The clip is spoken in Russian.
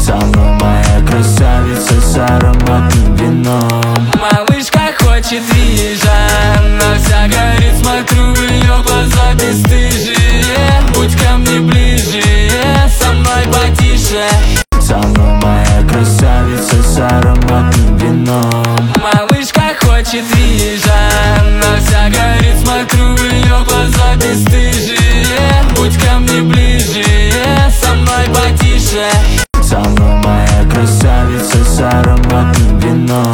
Со мной моя красавица с ароматным вином. Малышка хочет вижа, она вся горит, смотрю в ее глаза бесстыжие. Будь ко мне ближе, со мной потише. Со мной моя красавица с ароматным вином. Малышка хочет вижа, она вся горит, смотрю в ее глаза бесстыжие. Будь ко мне ближе, со мной потише. Со мной моя красавица с ароматным вином.